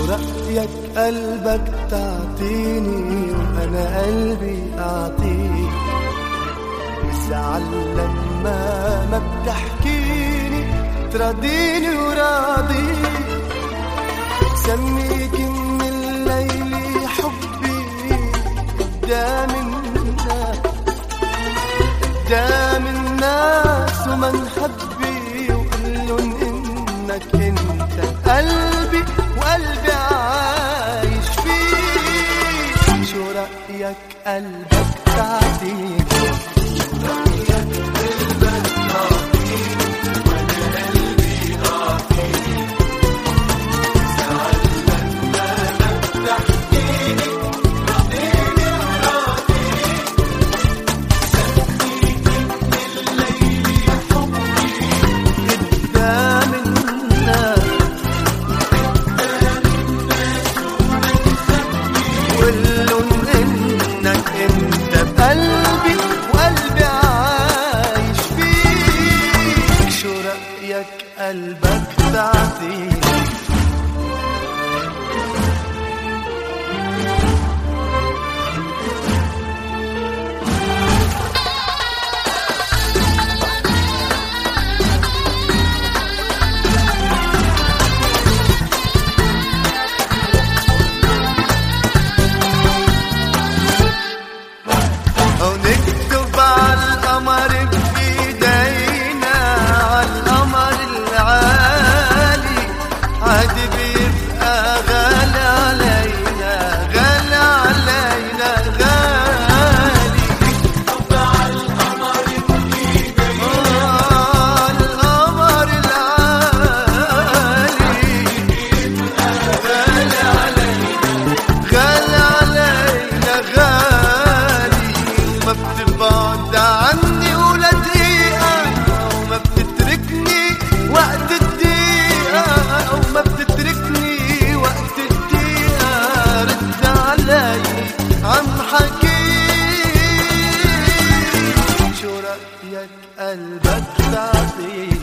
رأيك قلبك تعطيني وأنا قلبي أعطيك؟ بزعل لما ما بتحكيني تراضيني وراضيك. سميك من الليل حبي قدام الناس، قدام الناس ومن حبي، وقلن إنك انت قلبي وقلبي عايش فيك. شو رأيك قلبك تعطيني؟ رأيك قلبك تعطيني وأنا قلبي أعطيني. زعل لما ما بتحكيني راضيني وراضيك. سميك من الليل حبي قدام الناس، قلن إنك انت بقلبي وقلبي عايش فيك. شو رأيك قلبك تعطيني؟ ونكتب عالقمر بإيدينا، عالقمر العالي، عادي بيبقى غالي علينا، غالي علينا غالي. نكتب عالقمر بإيدينا، عالقمر العالي، بيبقى غالي علينا، غالي علينا غالي. ما بتبعد عني ولا دقيقة، وما بتتركني وقت الدقيقة، وما بتتركني وقت الدقيقة. رد علي عم حكيك. شو رأيك قلبك تعطيني؟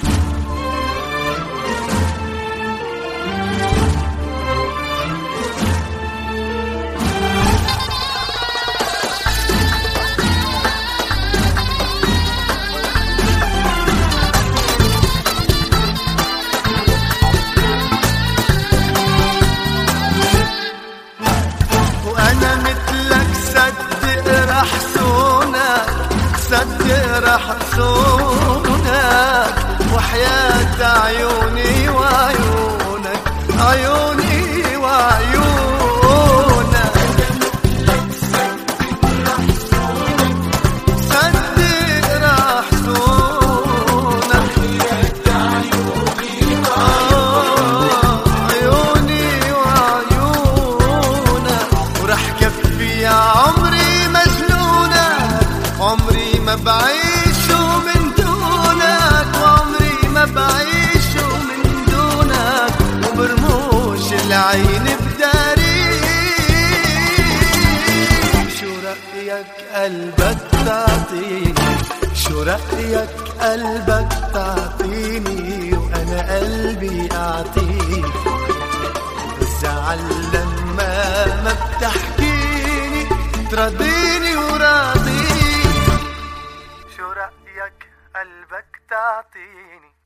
وأنا مثلك صدق رح صونك، صدق رح صونك، وحياة عيوني وعيونك، عيوني وعيونك. صدق رح صونك، عيوني وعيونك. ورح كفي عمري مجنونك، عمري ما بعيشه من دونك، وعمري ما بعيشه من دونك. وبرموش العين بداريك. شو رأيك قلبك تعطيني؟ شو رأيك قلبك تعطيني وأنا قلبي أعطيك؟ بزعل لما ما بتحكيني تراضيني وراضيك. شو رأيك قلبك تعطيني؟